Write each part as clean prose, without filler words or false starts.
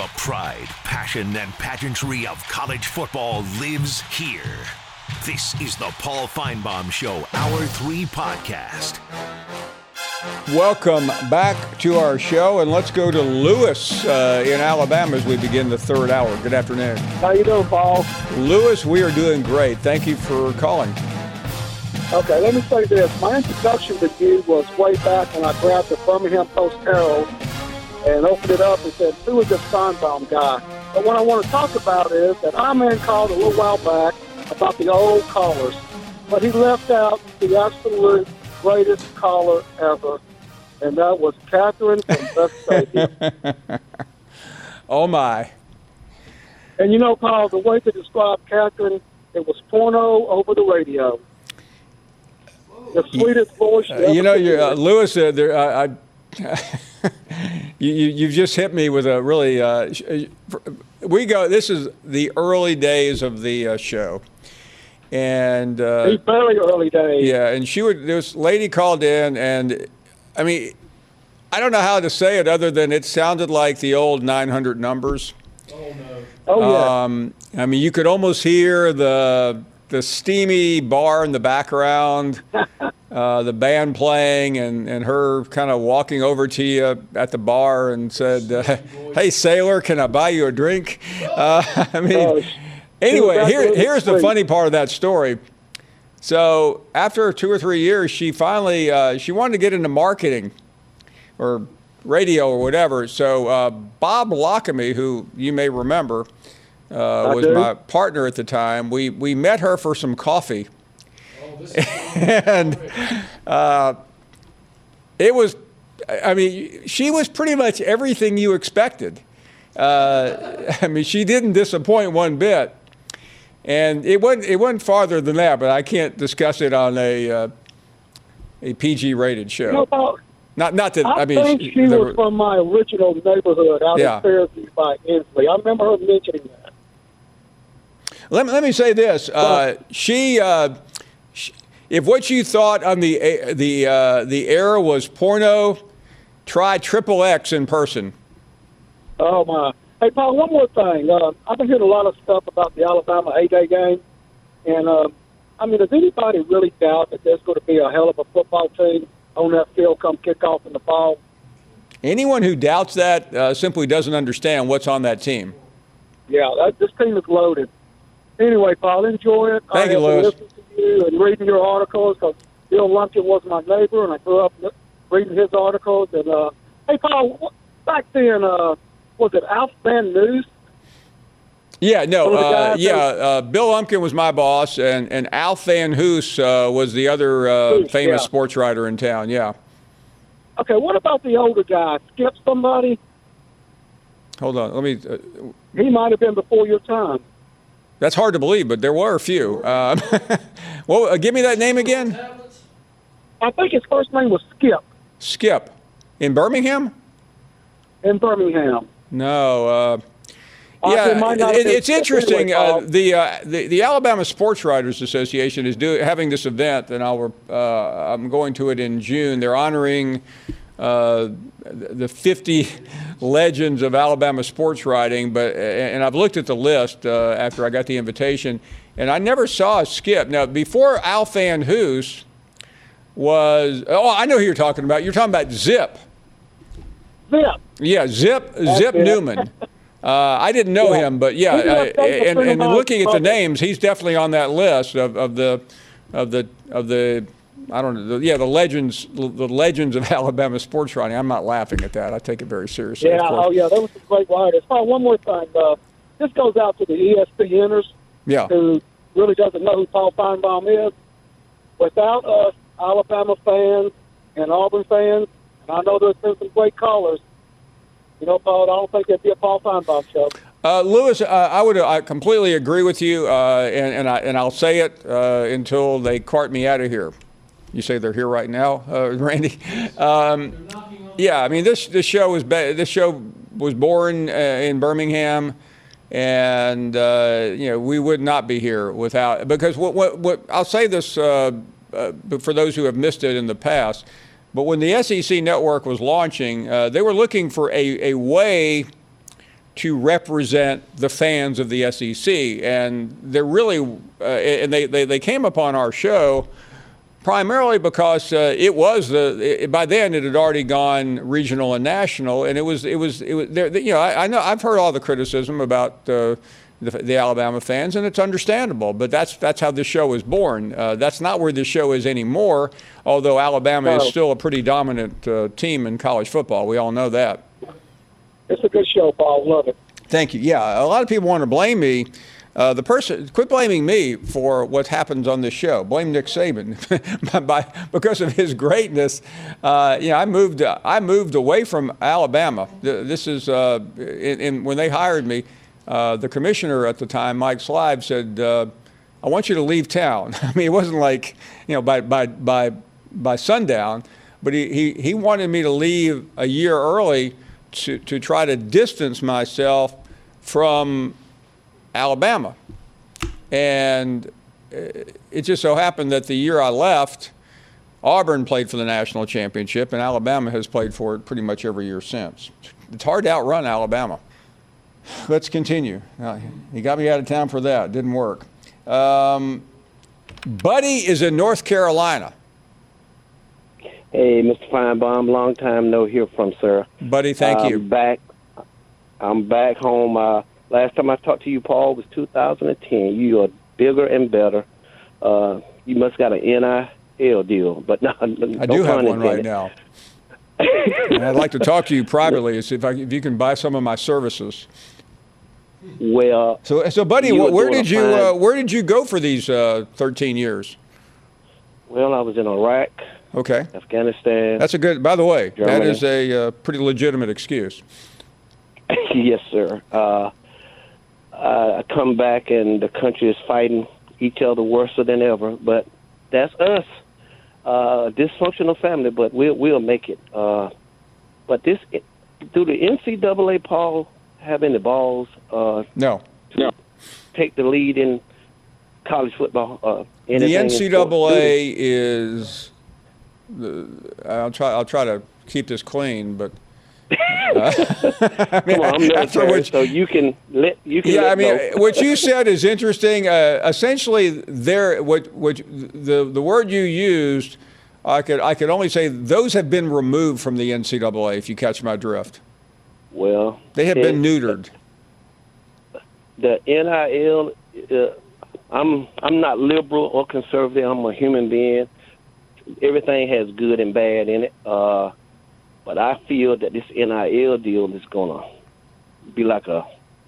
The pride, passion, and pageantry of college football lives here. This is the Paul Finebaum Show, Hour 3 podcast. Welcome back to our show, and let's go to Lewis in Alabama as we begin the third hour. Good afternoon. How you doing, Paul? Lewis, we are doing great. Thank you for calling. Okay, let me say this. My introduction to you was way back when I grabbed the Birmingham Post-Herald and opened it up and said, who is this Finebaum guy? But what I want to talk about is that our man called a little while back about the old callers, but he left out the absolute greatest caller ever, and that was Catherine from Best Stadium. Oh, my. And you know, Paul, the way to describe Catherine, it was porno over the radio. The sweetest voice you know, Lewis, you've just hit me with a really, this is the early days of the show. And the very early days. Yeah, and this lady called in, and I mean, I don't know how to say it other than it sounded like the old 900 numbers. Oh, no. Oh, yeah. I mean, you could almost hear the steamy bar in the background, the band playing, and her kind of walking over to you at the bar and said, hey, sailor, can I buy you a drink? Anyway, here's the funny part of that story. So after 2 or 3 years, she finally she wanted to get into marketing or radio or whatever. So Bob Lockamy, who you may remember, was my partner at the time. We met her for some coffee. And it was, I mean, she was pretty much everything you expected. I mean, she didn't disappoint one bit. And it wasn't farther than that, but I can't discuss it on a PG-rated show. You know, Paul, not that I think she was from my original neighborhood out in Fairview by Inslee. I remember her mentioning that. Let me say this: she, if what you thought on the era was porno, try XXX in person. Oh my! Hey, Paul, one more thing. I've been hearing a lot of stuff about the Alabama A-Day game, and I mean, does anybody really doubt that there's going to be a hell of a football team on that field come kickoff in the fall? Anyone who doubts that simply doesn't understand what's on that team. Yeah, this team is loaded. Anyway, Paul, enjoy it. Thank you, Lewis. Listening to you and reading your articles because Bill Lumpkin was my neighbor, and I grew up reading his articles. And hey, Paul, back then, was it Alf Van Noos? Yeah, no, Bill Lumpkin was my boss, and Alf Van Hoos was the other famous sports writer in town. Yeah. Okay, what about the older guy? Skip somebody? Hold on, let me. He might have been before your time. That's hard to believe, but there were a few. Well, give me that name again. I think his first name was Skip. Skip, in Birmingham. In Birmingham. No. It's interesting. The Alabama Sports Writers Association is having this event, and I'm going to it in June. They're honoring the 50 legends of Alabama sports writing, and I've looked at the list after I got the invitation, and I never saw a Skip. Now, before Alf Van Hoos was, I know who you're talking about. You're talking about Zip. Zip. Yeah, Zip Newman. I didn't know him, but and looking at the names, he's definitely on that list of the I don't know, the legends of Alabama sports writing. I'm not laughing at that. I take it very seriously. Yeah, there was some great writers. One more thing. This goes out to the ESPNers who really doesn't know who Paul Finebaum is. Without us, Alabama fans and Auburn fans, and I know there's been some great callers, you know, Paul, I don't think there'd be a Paul Finebaum show. Lewis, I completely agree with you, and I'll say it until they cart me out of here. You say they're here right now, Randy? Yeah, I mean this show was born in Birmingham, and we would not be here without, because what I'll say this for those who have missed it in the past. But when the SEC network was launching, they were looking for a way to represent the fans of the SEC. And they're really, and they came upon our show primarily because by then it had already gone regional and national, and it was there. You know, I know I've heard all the criticism about the Alabama fans, and it's understandable. But that's how this show was born. That's not where this show is anymore. Although Alabama is still a pretty dominant team in college football, we all know that. It's a good show, Paul. Love it. Thank you. Yeah, a lot of people want to blame me. Quit blaming me for what happens on this show. Blame Nick Saban because of his greatness. I moved away from Alabama. This is when they hired me. The commissioner at the time, Mike Slive, said, "I want you to leave town." I mean, it wasn't like by sundown, but he wanted me to leave a year early to try to distance myself from Alabama. And it just so happened that the year I left, Auburn played for the national championship, and Alabama has played for it pretty much every year since. It's hard to outrun Alabama. Let's continue. He got me out of town for that. Didn't work. Buddy is in North Carolina. Hey, Mr. Feinbaum, long time no hear from, sir. Buddy, thank you. I'm back home. Last time I talked to you, Paul, was 2010. You are bigger and better. You must got an NIL deal, but no, I do have one right now. And I'd like to talk to you privately and see if you can buy some of my services. Well, so buddy, where did you go for these 13 years? Well, I was in Iraq. Okay. Afghanistan. That's a good. By the way, Germany. That is a pretty legitimate excuse. Yes, sir. I come back and the country is fighting each other worse than ever. But that's us. Dysfunctional family, but we'll make it. But do the NCAA, Paul, have any balls? No. Take the lead in college football. The NCAA is. I'll try to keep this clean, but. I mean, come on, I'm military, so you can let what you said is interesting. Essentially, the word you used, I could only say those have been removed from the NCAA. If you catch my drift. Well, they have been neutered. The NIL. I'm not liberal or conservative. I'm a human being. Everything has good and bad in it. But I feel that this NIL deal is going to be like a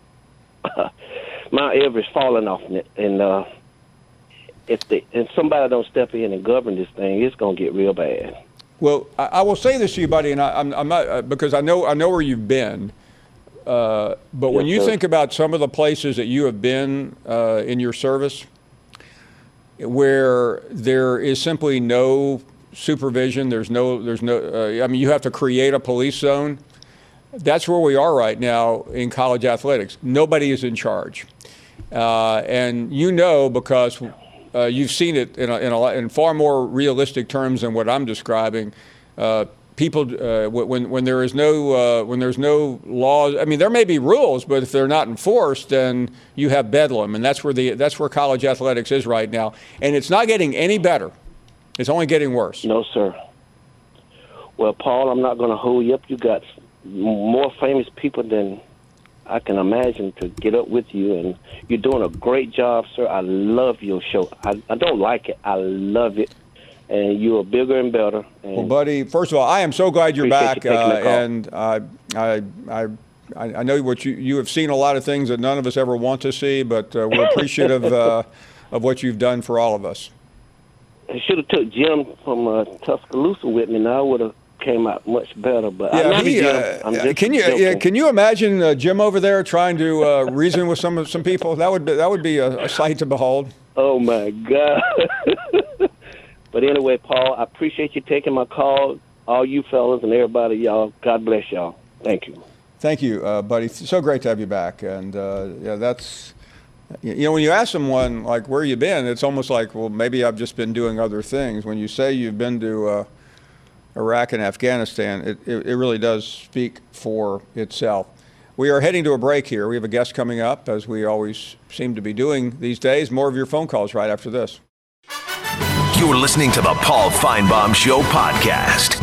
Mount Everest falling off it. And if somebody don't step in and govern this thing, it's going to get real bad. Well, I will say this to you, buddy, and I'm not because I know where you've been. But when you think about some of the places that you have been in your service, where there is simply no supervision, there's no. I mean, you have to create a police zone. That's where we are right now in college athletics. Nobody is in charge, and because you've seen it in far more realistic terms than what I'm describing. People, when there's no laws. I mean, there may be rules, but if they're not enforced, then you have bedlam, and that's where college athletics is right now, and it's not getting any better. It's only getting worse. No, sir. Well, Paul, I'm not going to hold you up. You got more famous people than I can imagine to get up with you, and you're doing a great job, sir. I love your show. I don't like it. I love it, and you are bigger and better. And well, buddy, first of all, I am so glad you're back, and I know what you have seen a lot of things that none of us ever want to see, but we're appreciative of what you've done for all of us. I should have took Jim from Tuscaloosa with me. Now I would have came out much better. But can you imagine Jim over there trying to reason with some people? That would be a sight to behold. Oh my God! But anyway, Paul, I appreciate you taking my call. All you fellas and everybody, y'all. God bless y'all. Thank you. Thank you, buddy. So great to have you back. And that's. When you ask someone, like, where you been, it's almost like, well, maybe I've just been doing other things. When you say you've been to Iraq and Afghanistan, it really does speak for itself. We are heading to a break here. We have a guest coming up, as we always seem to be doing these days. More of your phone calls right after this. You're listening to the Paul Finebaum Show podcast.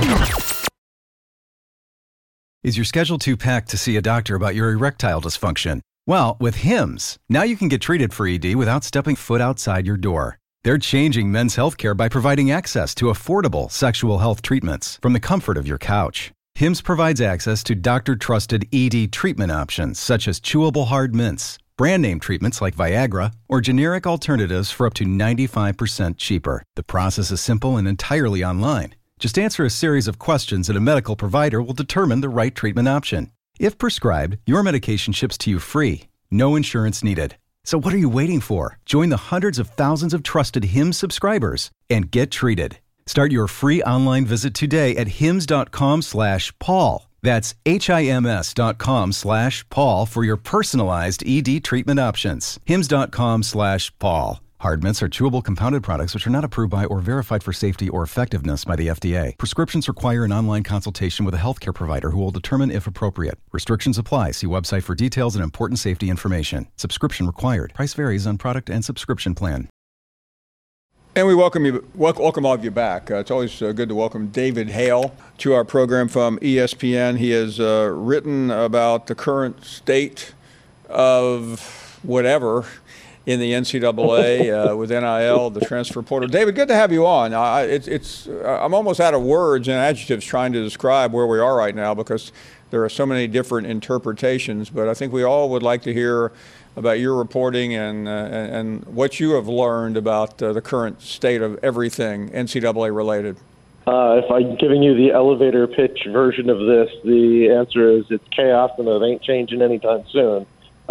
Is your schedule too packed to see a doctor about your erectile dysfunction? Well, with Hims, now you can get treated for ED without stepping foot outside your door. They're changing men's healthcare by providing access to affordable sexual health treatments from the comfort of your couch. Hims provides access to doctor-trusted ED treatment options such as chewable hard mints, brand name treatments like Viagra, or generic alternatives for up to 95% cheaper. The process is simple and entirely online. Just answer a series of questions and a medical provider will determine the right treatment option. If prescribed, your medication ships to you free. No insurance needed. So what are you waiting for? Join the hundreds of thousands of trusted Hims subscribers and get treated. Start your free online visit today at hims.com/Paul. That's HIMS.com/Paul for your personalized ED treatment options. hims.com/Paul. Hard mints are chewable compounded products which are not approved by or verified for safety or effectiveness by the FDA. Prescriptions require an online consultation with a healthcare provider who will determine if appropriate. Restrictions apply. See website for details and important safety information. Subscription required. Price varies on product and subscription plan. And we welcome all of you back. It's always good to welcome David Hale to our program from ESPN. He has written about the current state of whatever in the NCAA with NIL, the transfer portal. David, good to have you on. I'm almost out of words and adjectives trying to describe where we are right now because there are so many different interpretations. But I think we all would like to hear about your reporting and what you have learned about the current state of everything NCAA related. If I'm giving you the elevator pitch version of this, the answer is it's chaos and it ain't changing anytime soon.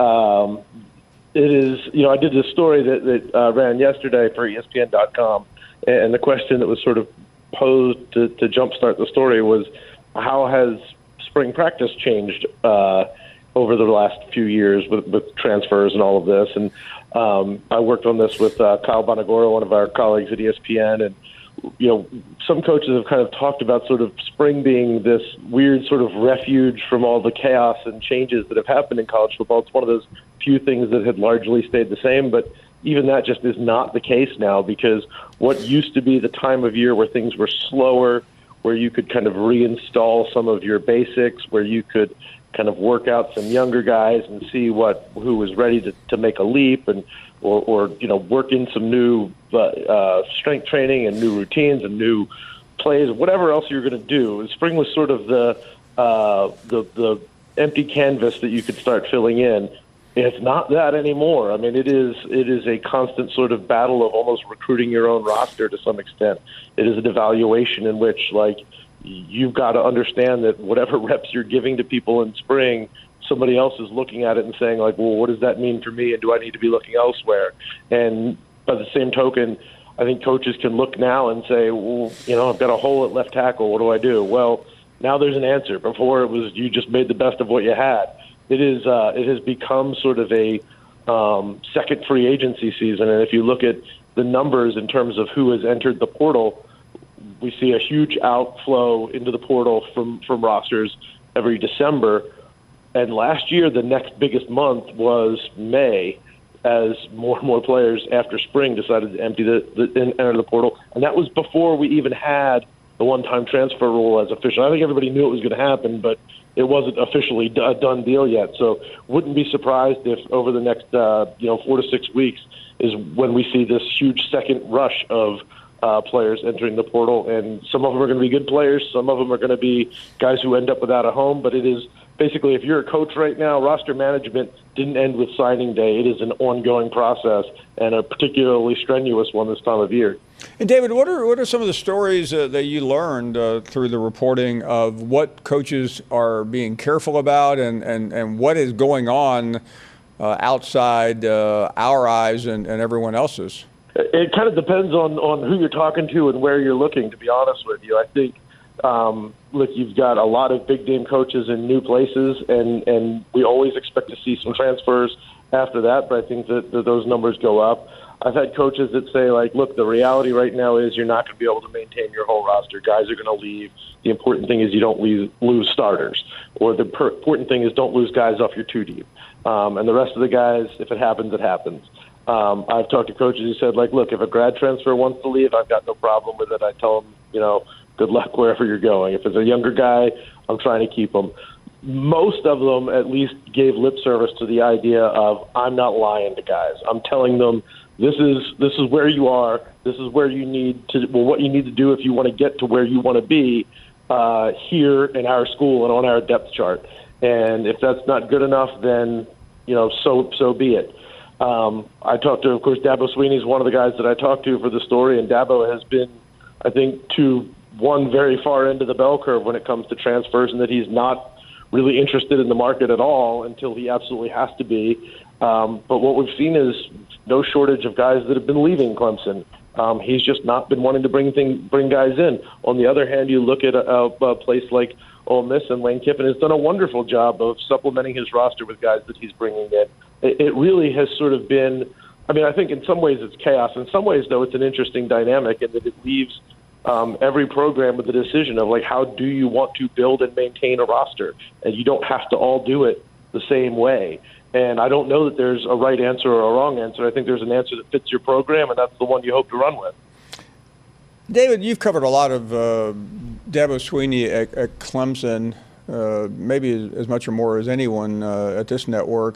It is, I did this story that ran yesterday for ESPN.com, and the question that was sort of posed to jumpstart the story was, how has spring practice changed over the last few years with transfers and all of this? And I worked on this with Kyle Bonagora, one of our colleagues at ESPN, and some coaches have kind of talked about sort of spring being this weird sort of refuge from all the chaos and changes that have happened in college football. It's one of those few things that had largely stayed the same, but even that just is not the case now, because what used to be the time of year where things were slower, where you could kind of reinstall some of your basics, where you could kind of work out some younger guys and see who was ready to make a leap and or work in some new strength training and new routines and new plays, whatever else you're going to do. Spring was sort of the empty canvas that you could start filling in. It's not that anymore. I mean, it is a constant sort of battle of almost recruiting your own roster to some extent. It is an evaluation in which, you've got to understand that whatever reps you're giving to people in spring, somebody else is looking at it and saying, well, what does that mean for me, and do I need to be looking elsewhere? And by the same token, I think coaches can look now and say, well, I've got a hole at left tackle. What do I do? Well, now there's an answer. Before it was you just made the best of what you had. It has become sort of a second free agency season, and if you look at the numbers in terms of who has entered the portal, we see a huge outflow into the portal from rosters every December. And last year, the next biggest month was May, as more and more players after spring decided to enter the portal. And that was before we even had the one-time transfer rule as official. I think everybody knew it was going to happen, but it wasn't officially a done deal yet. So wouldn't be surprised if over the next 4 to 6 weeks is when we see this huge second rush of players entering the portal. And some of them are going to be good players. Some of them are going to be guys who end up without a home. But it is basically, if you're a coach right now, roster management didn't end with signing day. It is an ongoing process, and a particularly strenuous one this time of year. And David, what are some of the stories that you learned through the reporting of what coaches are being careful about and what is going on outside our eyes and everyone else's? It kind of depends on who you're talking to and where you're looking, to be honest with you. I think Look, you've got a lot of big-name coaches in new places, and we always expect to see some transfers after that, but I think that those numbers go up. I've had coaches that say, like, look, the reality right now is you're not going to be able to maintain your whole roster. Guys are going to leave. The important thing is you don't lose starters. Or the important thing is don't lose guys off your 2 deep. And the rest of the guys, if it happens, it happens. I've talked to coaches who said, like, look, if a grad transfer wants to leave, I've got no problem with it. I tell them, good luck wherever you're going. If it's a younger guy, I'm trying to keep them. Most of them at least gave lip service to the idea of, I'm not lying to guys. I'm telling them, this is where you are. This is where you need to. Well, what you need to do if you want to get to where you want to be here in our school and on our depth chart. And if that's not good enough, then so be it. I talked to, of course, Dabo Swinney is one of the guys that I talked to for the story, and Dabo has been, I think, to one very far end of the bell curve when it comes to transfers, and that he's not really interested in the market at all until he absolutely has to be. But what we've seen is no shortage of guys that have been leaving Clemson. He's just not been wanting to bring guys in. On the other hand, you look at a place like Ole Miss, and Lane Kiffin has done a wonderful job of supplementing his roster with guys that he's bringing in. It really has sort of been, I think in some ways it's chaos. In some ways, though, it's an interesting dynamic in that it leaves every program with the decision of, like, how do you want to build and maintain a roster? And you don't have to all do it the same way. And I don't know that there's a right answer or a wrong answer. I think there's an answer that fits your program, and that's the one you hope to run with. David, you've covered a lot of Dabo Swinney at Clemson, maybe as much or more as anyone at this network.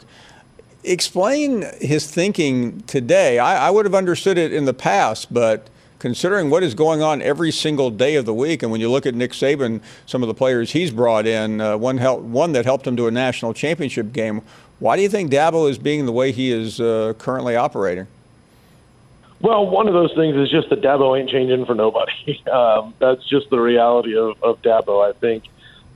Explain his thinking today. I would have understood it in the past, but considering what is going on every single day of the week, and when you look at Nick Saban, some of the players he's brought in, one that helped him to a national championship game, why do you think Dabo is being the way he is currently operating? Well, one of those things is just that Dabo ain't changing for nobody. That's just the reality of Dabo. I think,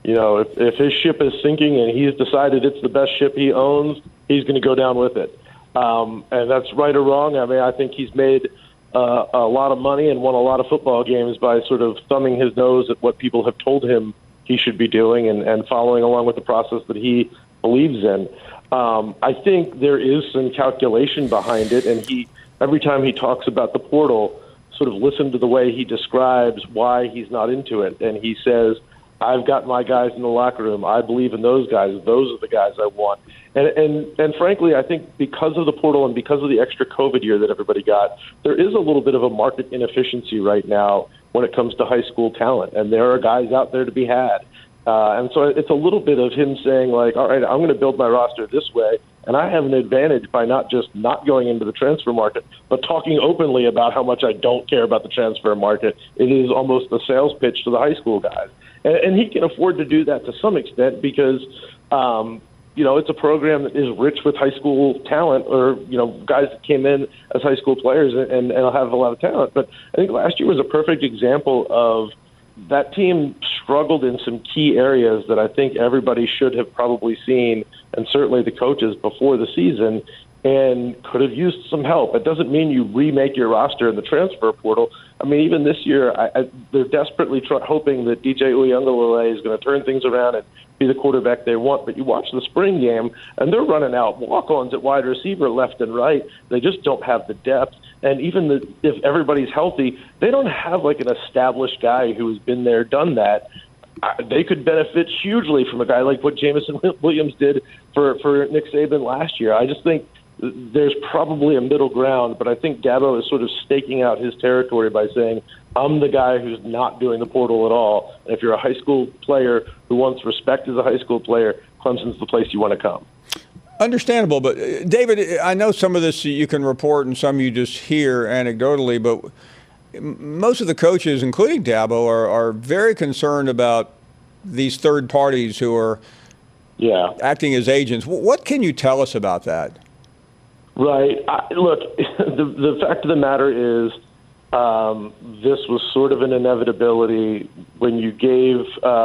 if his ship is sinking and he's decided it's the best ship he owns, he's going to go down with it. And that's right or wrong. I think he's made a lot of money and won a lot of football games by sort of thumbing his nose at what people have told him he should be doing and following along with the process that he believes in. I think there is some calculation behind it, and every time he talks about the portal, sort of listen to the way he describes why he's not into it. And he says, I've got my guys in the locker room. I believe in those guys. Those are the guys I want. And frankly, I think because of the portal and because of the extra COVID year that everybody got, there is a little bit of a market inefficiency right now when it comes to high school talent. And there are guys out there to be had. And so it's a little bit of him saying, like, all right, I'm going to build my roster this way, and I have an advantage by not just not going into the transfer market, but talking openly about how much I don't care about the transfer market. It is almost a sales pitch to the high school guys. And he can afford to do that to some extent because, it's a program that is rich with high school talent or, guys that came in as high school players and have a lot of talent. But I think last year was a perfect example of that team struggled in some key areas that I think everybody should have probably seen, and certainly the coaches before the season, and could have used some help. It doesn't mean you remake your roster in the transfer portal. Even this year, they're desperately hoping that DJ Uiagalelei is going to turn things around and be the quarterback they want. But you watch the spring game, and they're running out walk-ons at wide receiver left and right. They just don't have the depth. And even if everybody's healthy, they don't have like an established guy who has been there, done that. They could benefit hugely from a guy like what Jameson Williams did for Nick Saban last year. I just think there's probably a middle ground, but I think Dabo is sort of staking out his territory by saying, I'm the guy who's not doing the portal at all. And if you're a high school player who wants respect as a high school player, Clemson's the place you want to come. Understandable, but David, I know some of this you can report and some you just hear anecdotally, but most of the coaches, including Dabo, are very concerned about these third parties who are acting as agents. What can you tell us about that? Right. Look, the fact of the matter is this was sort of an inevitability when you gave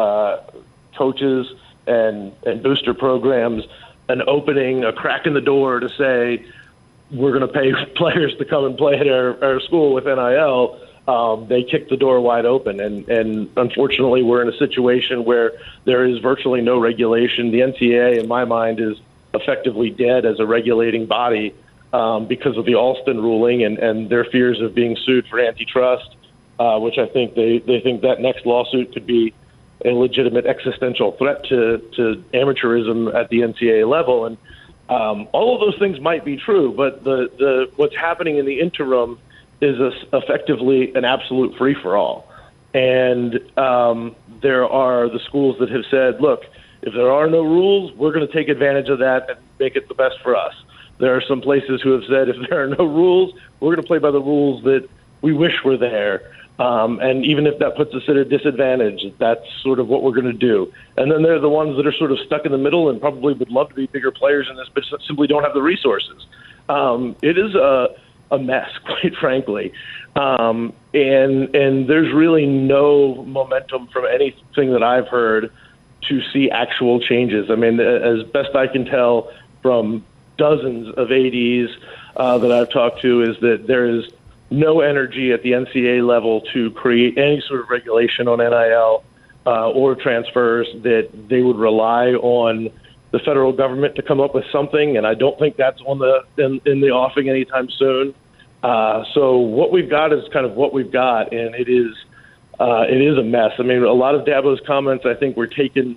coaches and booster programs an opening, a crack in the door to say, we're going to pay players to come and play at our school with NIL. they kicked the door wide open. And unfortunately, we're in a situation where there is virtually no regulation. The NCAA, in my mind, is effectively dead as a regulating body because of the Alston ruling and their fears of being sued for antitrust, which I think they think that next lawsuit could be a legitimate existential threat to amateurism at the NCAA level. And all of those things might be true, but the what's happening in the interim is effectively an absolute free-for-all. And there are the schools that have said, look, if there are no rules, we're going to take advantage of that and make it the best for us. There are some places who have said, if there are no rules, we're going to play by the rules that we wish were there. And even if that puts us at a disadvantage, that's sort of what we're going to do. And then there are the ones that are sort of stuck in the middle and probably would love to be bigger players in this, but simply don't have the resources. It is a mess, quite frankly. And there's really no momentum from anything that I've heard to see actual changes. I mean, as best I can tell from dozens of ADs that I've talked to, is that there is no energy at the NCAA level to create any sort of regulation on NIL or transfers, that they would rely on the federal government to come up with something, and I don't think that's in the offing anytime soon. So what we've got is kind of what we've got, and it is a mess. I mean, a lot of Dabo's comments, I think, were taken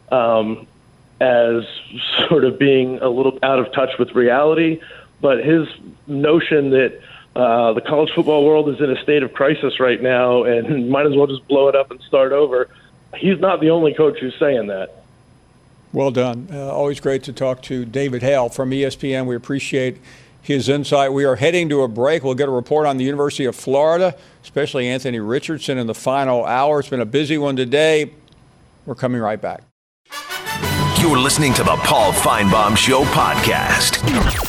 as sort of being a little out of touch with reality, but his notion that the college football world is in a state of crisis right now and might as well just blow it up and start over, he's not the only coach who's saying that. Well done. Always great to talk to David Hale from ESPN. We appreciate his insight. We are heading to a break. We'll get a report on the University of Florida, especially Anthony Richardson in the final hour. It's been a busy one today. We're coming right back. You're listening to the Paul Finebaum Show podcast.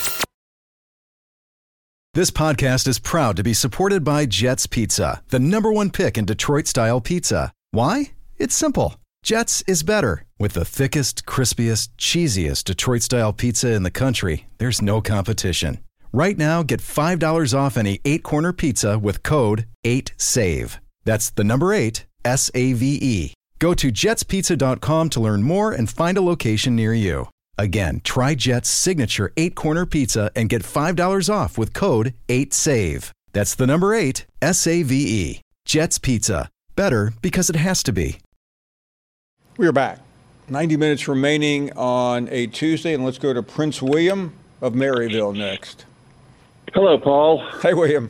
This podcast is proud to be supported by Jets Pizza, the #1 pick in Detroit-style pizza. Why? It's simple. Jets is better. With the thickest, crispiest, cheesiest Detroit-style pizza in the country, there's no competition. Right now, get $5 off any 8-corner pizza with code 8SAVE. That's the number 8, SAVE. Go to jetspizza.com to learn more and find a location near you. Again, try Jet's signature 8-corner pizza and get $5 off with code 8SAVE. That's the number 8, SAVE. Jet's Pizza. Better because it has to be. We are back. 90 minutes remaining on a Tuesday, and let's go to Prince William of Maryville next. Hello, Paul. Hey, William.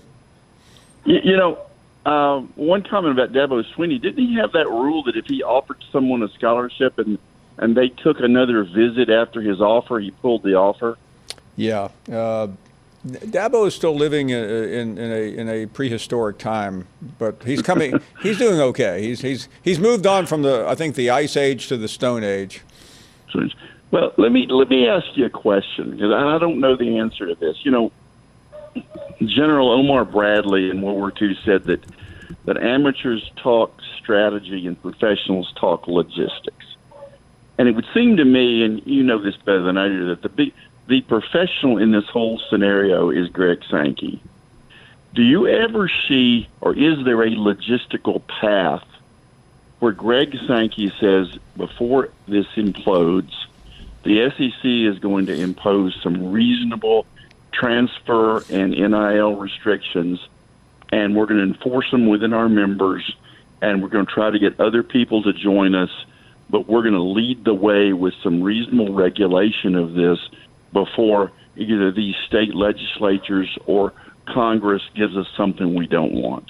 One comment about Dabo Swinney. Didn't he have that rule that if he offered someone a scholarship and they took another visit after his offer, he pulled the offer? Yeah. Dabo is still living in a prehistoric time, but he's coming. He's doing okay. He's moved on from the Ice Age to the Stone Age. Well, let me ask you a question, because I don't know the answer to this. General Omar Bradley in World War II said that amateurs talk strategy and professionals talk logistics. And it would seem to me, and you know this better than I do, that the professional in this whole scenario is Greg Sankey. Do you ever see, or is there a logistical path where Greg Sankey says, before this implodes, the SEC is going to impose some reasonable transfer and NIL restrictions, and we're going to enforce them within our members, and we're going to try to get other people to join us, but we're going to lead the way with some reasonable regulation of this before either these state legislatures or Congress gives us something we don't want?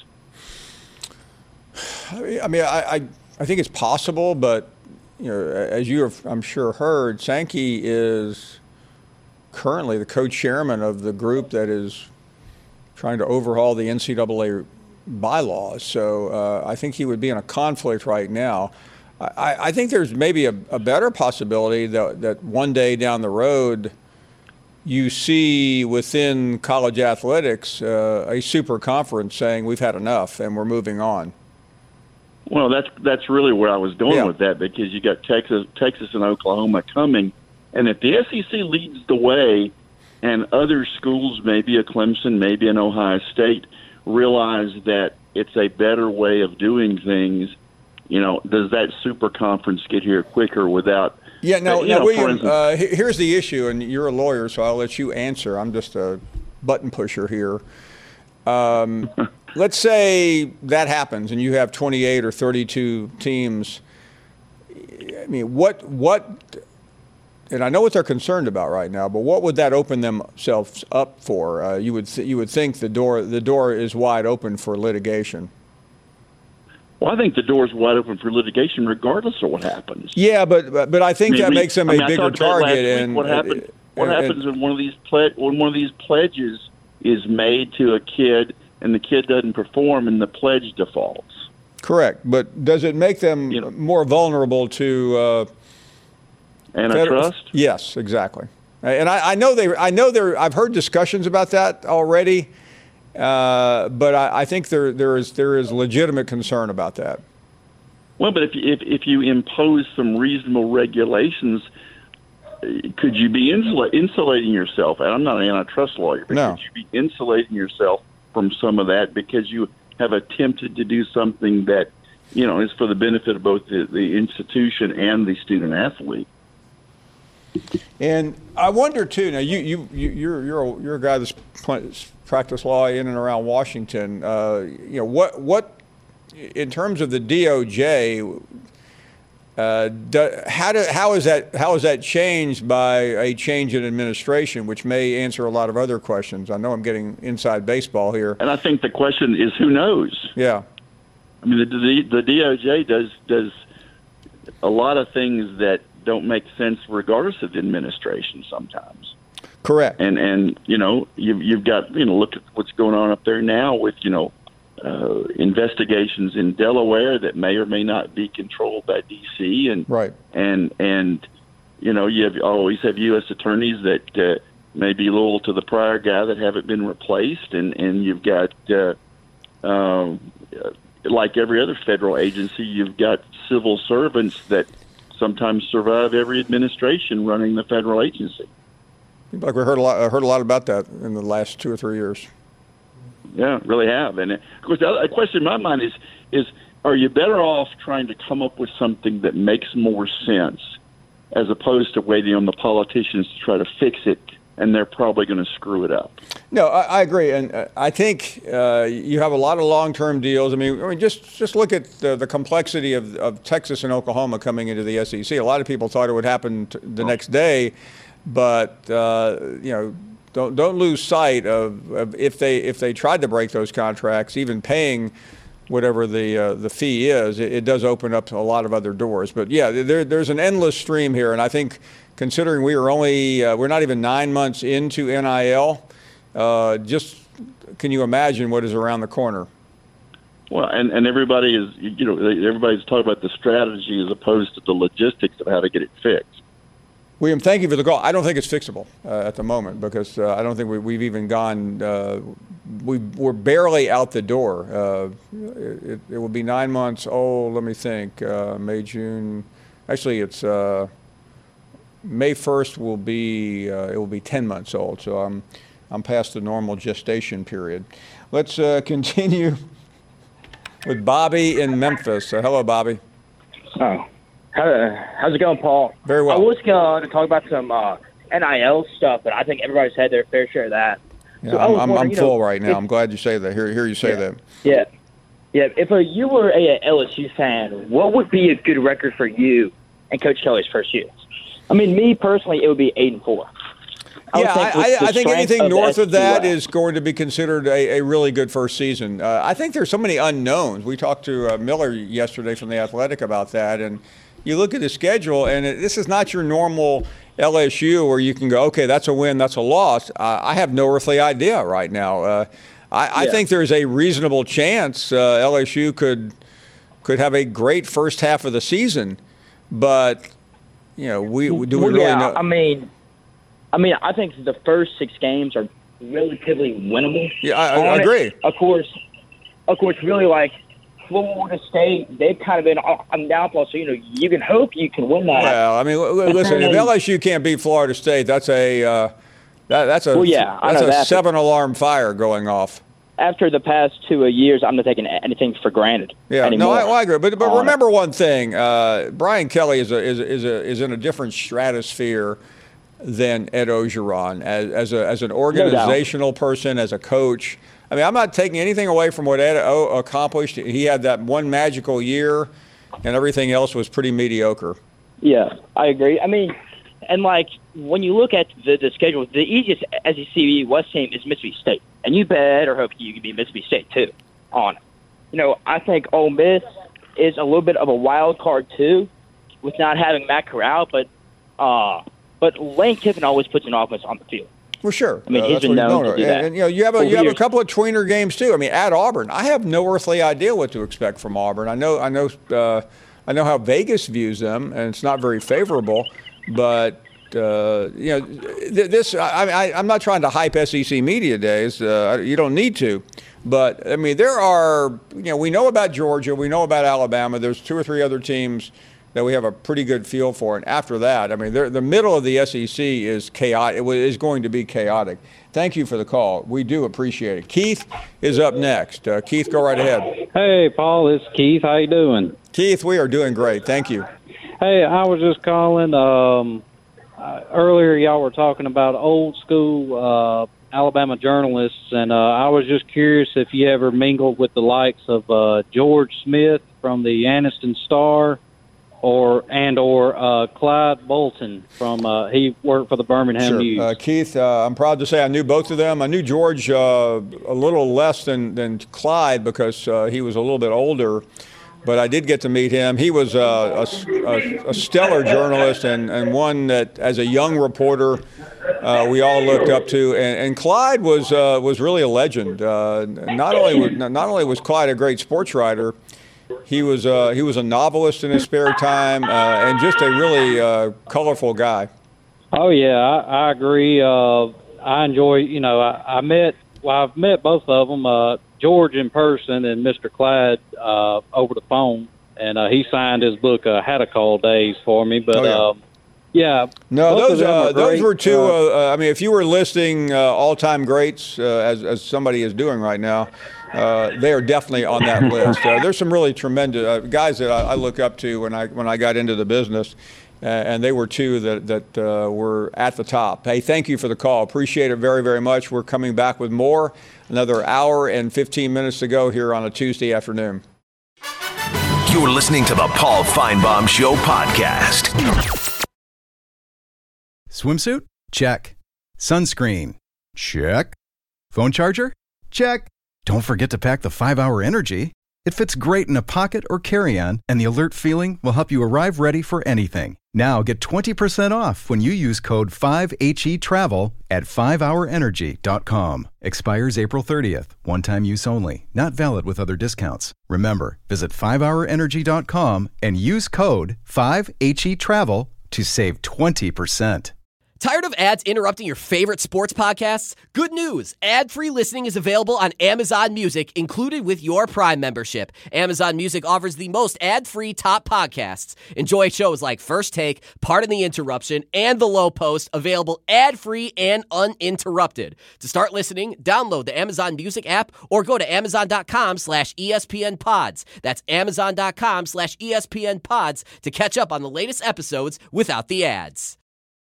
I mean, I think it's possible, but as you have, I'm sure, heard, Sankey is currently the co-chairman of the group that is trying to overhaul the NCAA bylaws. So I think he would be in a conflict right now. I think there's maybe a better possibility that one day down the road you see within college athletics a super conference saying we've had enough and we're moving on. Well, that's really where I was going with that, because you got Texas and Oklahoma coming, and if the SEC leads the way and other schools, maybe a Clemson, maybe an Ohio State, realize that it's a better way of doing things. Does that super conference get here quicker without? Yeah, now William, here's the issue, and you're a lawyer, so I'll let you answer. I'm just a button pusher here. Let's say that happens, and you have 28 or 32 teams. I mean, what? And I know what they're concerned about right now, but what would that open themselves up for? You would think the door is wide open for litigation. Well, I think the door is wide open for litigation, regardless of what happens. Yeah, but I think that makes them a bigger target. And what happens when one of these pledges is made to a kid, and the kid doesn't perform, and the pledge defaults? Correct, but does it make them more vulnerable to antitrust? Yes, exactly. And I know I've heard discussions about that already. But I think there is legitimate concern about that. Well, but if you impose some reasonable regulations, could you be insulating yourself? And I'm not an antitrust lawyer, but could you be insulating yourself from some of that because you have attempted to do something that is for the benefit of both the institution and the student athlete? And I wonder too. Now you're a guy that's practiced law in and around Washington. What in terms of the DOJ, how is that changed by a change in administration, which may answer a lot of other questions? I know I'm getting inside baseball here, and I think the question is who knows. Yeah, I mean the DOJ does a lot of things that don't make sense regardless of the administration sometimes. Correct. And you've got look at what's going on up there now with investigations in Delaware that may or may not be controlled by DC, and right. And you always have U.S. attorneys that may be loyal to the prior guy that haven't been replaced, and you've got like every other federal agency, you've got civil servants that sometimes survive every administration running the federal agency. Like we heard a lot about that in the last 2 or 3 years. Yeah, really have. And of course, the question in my mind is are you better off trying to come up with something that makes more sense as opposed to waiting on the politicians to try to fix it, and they're probably going to screw it up? No, I agree, and I think you have a lot of long-term deals. I mean, just look at the complexity of Texas and Oklahoma coming into the SEC. A lot of people thought it would happen the next day, but don't lose sight of if they tried to break those contracts, even paying whatever the fee is, it does open up a lot of other doors. But yeah, there's an endless stream here, and I think considering we're not even 9 months into NIL. Just can you imagine what is around the corner? Well, and everybody's talking about the strategy as opposed to the logistics of how to get it fixed. William, thank you for the call. I don't think it's fixable at the moment because I don't think we've even gone. We're barely out the door. It will be 9 months. Oh, let me think. May, June. Actually, it's May 1st. It will be 10 months old. So I'm past the normal gestation period. Let's continue with Bobby in Memphis. Hello, Bobby. Oh, how's it going, Paul? Very well. I was going to talk about some NIL stuff, but I think everybody's had their fair share of that. Yeah, so I'm full right now. I'm glad you say that. Hear you say that. Yeah. If you were a LSU fan, what would be a good record for you and Coach Kelly's first year? I mean, me personally, it would be 8-4. I think anything north of that is going to be considered a really good first season. I think there's so many unknowns. We talked to Miller yesterday from The Athletic about that, and you look at the schedule, and this is not your normal LSU where you can go, okay, that's a win, that's a loss. I have no earthly idea right now. I think there's a reasonable chance LSU could have a great first half of the season, but we really know? I mean, I think the first 6 games are relatively winnable. Yeah, I agree. Of course, really like Florida State, they've kind of been on downfall, so you can hope you can win that. Well, I mean, listen, if LSU can't beat Florida State, that's a 7-alarm fire going off. after the past 2 years, I'm not taking anything for granted. Yeah, anymore. no, I agree. But remember one thing: Brian Kelly is in a different stratosphere than Ed Orgeron as an organizational person, as a coach. I mean, I'm not taking anything away from what Ed accomplished. He had that one magical year, and everything else was pretty mediocre. Yeah, I agree. I mean, and like when you look at the schedule, the easiest SEC West team is Mississippi State, and you better hope you can beat Mississippi State too. I think Ole Miss is a little bit of a wild card too, with not having Matt Corral, but Lane Kiffin always puts an offense on the field. Well, sure. I mean, he's been known to do that. And you have a couple of tweener games too. I mean, at Auburn, I have no earthly idea what to expect from Auburn. I know how Vegas views them, and it's not very favorable. But this. I'm not trying to hype SEC media days. You don't need to. But I mean, there are. We know about Georgia. We know about Alabama. There's 2 or 3 other teams that we have a pretty good feel for. And after that, I mean, the middle of the SEC is chaotic. It is going to be chaotic. Thank you for the call. We do appreciate it. Keith is up next. Keith, go right ahead. Hey, Paul, it's Keith. How you doing? Keith, we are doing great. Thank you. Hey, I was just calling. Earlier, y'all were talking about old school Alabama journalists, and I was just curious if you ever mingled with the likes of George Smith from the Anniston Star, or Clyde Bolton from he worked for the Birmingham News. Keith, I'm proud to say I knew both of them. I knew George a little less than Clyde because he was a little bit older, but I did get to meet him. He was a stellar journalist and one that, as a young reporter, we all looked up to. And Clyde was really a legend. Not only was Clyde a great sports writer, he was a novelist in his spare time, and just a really colorful guy. Oh yeah, I agree. I enjoy. I've met both of them. George in person and Mr. Clyde over the phone, and he signed his book Had a Call Days for me. But yeah, no, those were 2. I mean, if you were listing all-time greats, as somebody is doing right now. They are definitely on that list. There's some really tremendous guys that I look up to when I got into the business, and they were 2 that were at the top. Hey, thank you for the call. Appreciate it very, very much. We're coming back with more. Another hour and 15 minutes to go here on a Tuesday afternoon. You're listening to the Paul Feinbaum Show podcast. Swimsuit? Check. Sunscreen? Check. Phone charger? Check. Don't forget to pack the 5-Hour Energy. It fits great in a pocket or carry-on, and the alert feeling will help you arrive ready for anything. Now get 20% off when you use code 5HETRAVEL at 5hourenergy.com. Expires April 30th. One-time use only. Not valid with other discounts. Remember, visit 5hourenergy.com and use code 5HETRAVEL to save 20%. Tired of ads interrupting your favorite sports podcasts? Good news! Ad-free listening is available on Amazon Music, included with your Prime membership. Amazon Music offers the most ad-free top podcasts. Enjoy shows like First Take, Pardon the Interruption, and The Low Post, available ad-free and uninterrupted. To start listening, download the Amazon Music app or go to amazon.com/ESPN Pods. That's amazon.com/ESPN Pods to catch up on the latest episodes without the ads.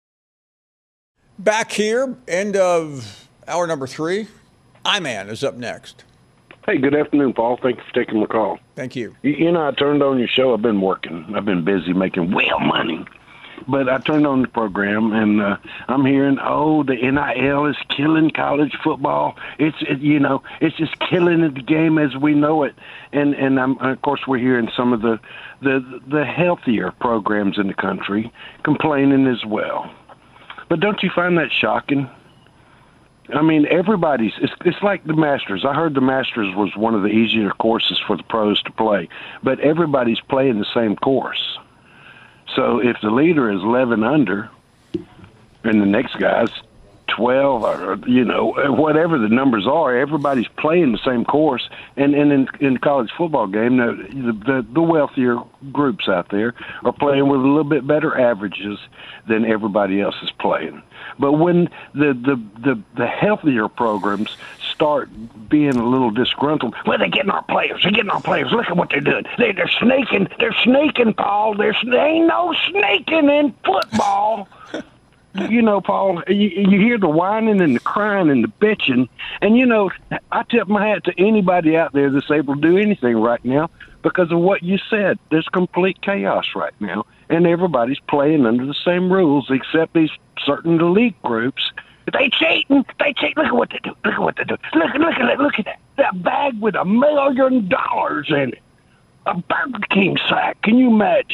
Back here, end of hour number 3. Iman is up next. Hey, good afternoon, Paul. Thank you for taking my call. Thank you. I turned on your show. I've been working. I've been busy making whale money. But I turned on the program, and I'm hearing, the NIL is killing college football. It's just killing the game as we know it. And of course, we're hearing some of the healthier programs in the country complaining as well. But don't you find that shocking? I mean, it's like the Masters. I heard the Masters was one of the easier courses for the pros to play, but everybody's playing the same course. So if the leader is 11 under and the next guy's 12 or, whatever the numbers are, everybody's playing the same course. And in the college football game, the wealthier groups out there are playing with a little bit better averages than everybody else is playing. But when the healthier programs start being a little disgruntled. Well, they're getting our players. They're getting our players. Look at what they're doing. They're snaking. They're snaking, Paul. There ain't no snaking in football. You know, Paul, you hear the whining and the crying and the bitching. And, you know, I tip my hat to anybody out there that's able to do anything right now because of what you said. There's complete chaos right now, and everybody's playing under the same rules except these certain elite groups. They cheating. They cheat. Look at what they do. Look at what they do. Look at that. That bag with $1 million in it. A Burger King sack. Can you imagine?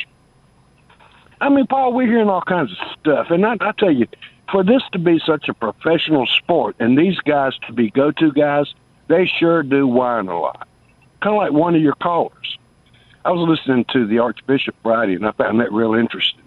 I mean, Paul, we're hearing all kinds of stuff. And I tell you, for this to be such a professional sport and these guys to be go-to guys, they sure do whine a lot. Kind of like one of your callers. I was listening to the Archbishop Friday, and I found that real interesting.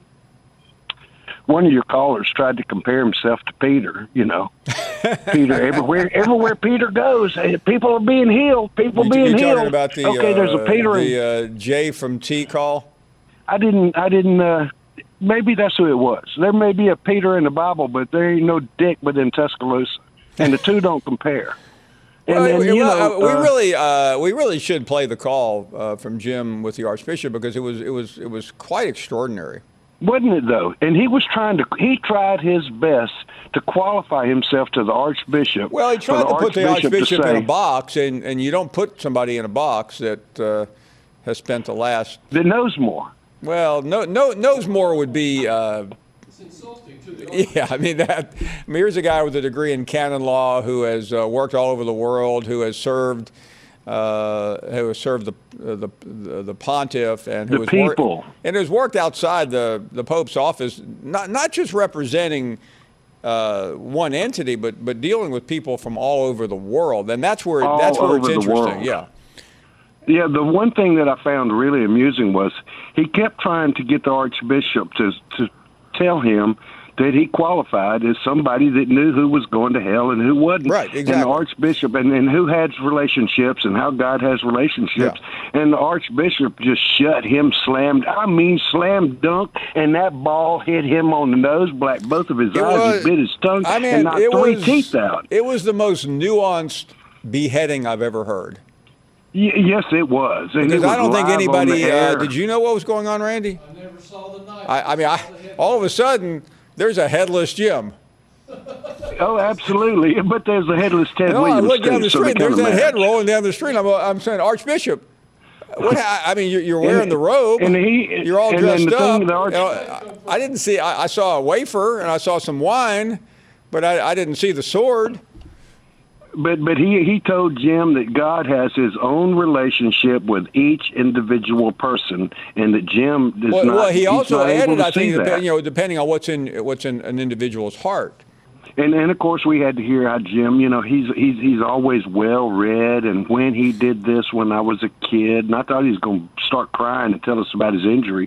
One of your callers tried to compare himself to Peter, you know. Peter, everywhere Peter goes, people are being healed. People being healed. You're talking about the, there's a Peter the Jay from T call? I didn't, maybe that's who it was. There may be a Peter in the Bible, but there ain't no Dick within Tuscaloosa, and the two don't compare. Well, we really should play the call from Jim with the Archbishop because it was quite extraordinary. Wasn't it though? And he tried his best to qualify himself to the Archbishop. Well, he tried to put the Archbishop in a box, and you don't put somebody in a box that has spent the last that knows more. Well, knows more would be. It's insulting to the yeah, I mean here's a guy with a degree in canon law who has worked all over the world, who has served the pontiff and who has worked outside the Pope's office, not just representing one entity, but dealing with people from all over the world, and that's where it's interesting. Yeah. Yeah, the one thing that I found really amusing was he kept trying to get the Archbishop to tell him that he qualified as somebody that knew who was going to hell and who wasn't. Right, exactly. And the Archbishop, and who has relationships and how God has relationships. Yeah. And the Archbishop just slam dunk, and that ball hit him on the nose, blacked both of his eyes, he bit his tongue, and knocked 3 teeth out. It was the most nuanced beheading I've ever heard. Yes, it was. And because I don't think anybody did you know what was going on, Randy? I never saw the knife. I mean, all of a sudden, there's a headless Jim. Oh, absolutely. But there's a headless Ted Williams. I look down the street. There's that head rolling down the street. I'm saying, Archbishop, I mean, you're wearing the robe. And you're all dressed up. I didn't see. I saw a wafer and I saw some wine, but I didn't see the sword. But he told Jim that God has his own relationship with each individual person, and that Jim does not. Well, he also added, I think, depending on what's in an individual's heart. And of course we had to hear how Jim, he's always well read, and when he did this when I was a kid, and I thought he was going to start crying and tell us about his injury.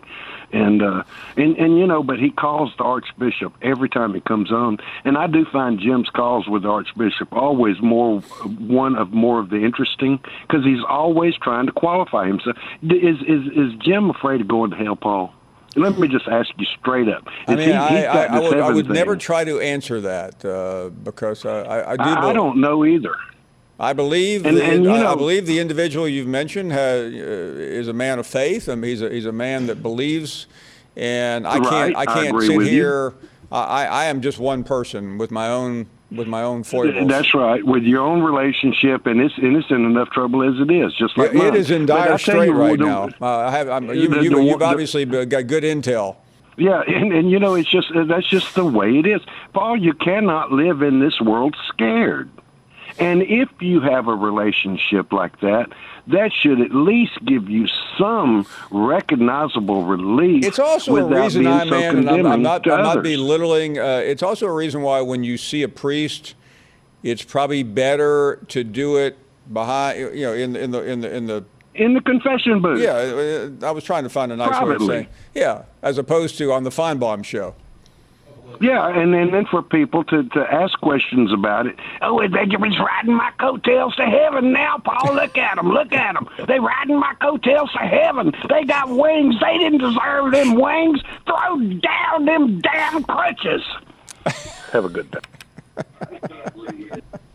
But he calls the Archbishop every time he comes on, and I do find Jim's calls with the Archbishop always more of the interesting, because he's always trying to qualify himself. Is Jim afraid of going to hell, Paul? Let me just ask you straight up. I would never try to answer that because I don't know either. I believe I believe the individual you've mentioned is a man of faith. I mean, he's a man that believes, and I can't sit here. I am just one person with my own foibles. That's right, with your own relationship, and it's in enough trouble as it is. Just like mine. It is in dire strait right now. You've obviously got good intel. Yeah, and it's just that's just the way it is, Paul. You cannot live in this world scared. And if you have a relationship like that, that should at least give you some recognizable relief. It's also a reason I'm not belittling. It's also a reason why when you see a priest, it's probably better to do it behind, in the confession booth. Yeah, I was trying to find a nice way of saying. Yeah, as opposed to on the Feinbaum show. Yeah, and then for people to ask questions about it. Oh, Benjamin's riding my coattails to heaven now, Paul. Look at them. Look at them. They riding my coattails to heaven. They got wings. They didn't deserve them wings. Throw down them damn crutches. Have a good day.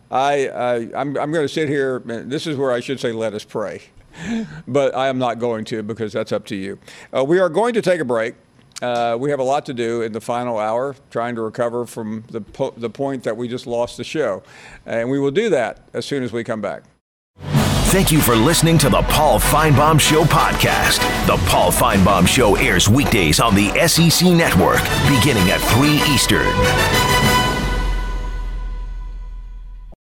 I'm going to sit here. This is where I should say, let us pray. But I am not going to, because that's up to you. We are going to take a break. We have a lot to do in the final hour, trying to recover from the point that we just lost the show. And we will do that as soon as we come back. Thank you for listening to the Paul Finebaum Show podcast. The Paul Finebaum Show airs weekdays on the SEC Network, beginning at 3 Eastern.